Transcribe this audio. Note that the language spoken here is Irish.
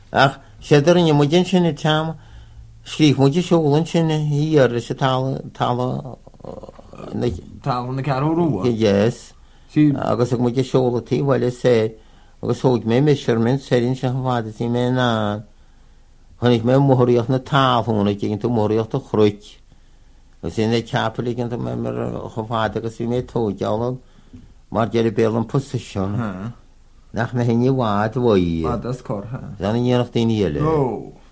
Ach, séidir in mudin sin team scríh muidir seolalan sin híar se tal na carú yes agus ag muidir seolalatí bhile sé agus thóg mé measurement sérin se bhada sí mé ná chunig mé móíocht na táhúna ginn tú móíocht a chruit agus sin é ceapala ginn mé mar choháda agus bhí mé tógeála mar deir bé an posiisiún nach na hinine bhád bhí das cor lena dhéanaach daoine eile